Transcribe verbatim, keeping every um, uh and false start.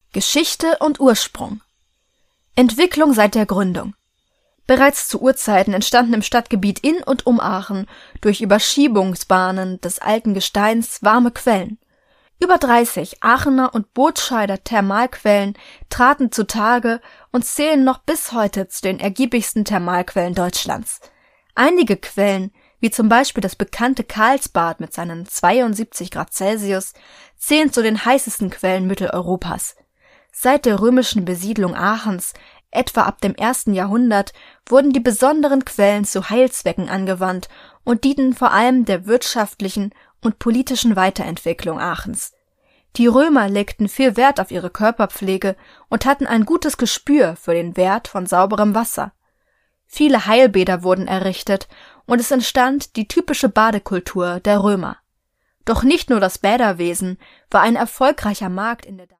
Geschichte und Ursprung. Entwicklung seit der Gründung. Bereits zu Urzeiten entstanden im Stadtgebiet in und um Aachen durch Überschiebungsbahnen des alten Gesteins warme Quellen. Über dreißig Aachener und Burtscheider Thermalquellen traten zutage und zählen noch bis heute zu den ergiebigsten Thermalquellen Deutschlands. Einige Quellen, wie zum Beispiel das bekannte Karlsbad mit seinen zweiundsiebzig Grad Celsius, zählen zu den heißesten Quellen Mitteleuropas. Seit der römischen Besiedlung Aachens, etwa ab dem ersten Jahrhundert, wurden die besonderen Quellen zu Heilzwecken angewandt und dienten vor allem der wirtschaftlichen und politischen Weiterentwicklung Aachens. Die Römer legten viel Wert auf ihre Körperpflege und hatten ein gutes Gespür für den Wert von sauberem Wasser. Viele Heilbäder wurden errichtet und es entstand die typische Badekultur der Römer. Doch nicht nur das Bäderwesen war ein erfolgreicher Markt in der